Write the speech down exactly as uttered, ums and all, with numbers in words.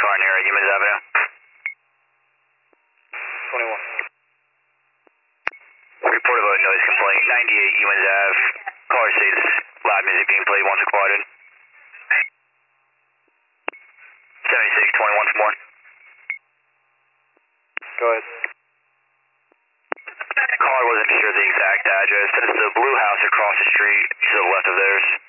car near Humans Avenue. twenty-one. Report about a noise complaint. ninety-eight Humans Ave. Car states loud music being played once acquired. seventy-six twenty-one for more. Go ahead. Car wasn't sure the exact address, but it's the blue house across the street to the left of theirs.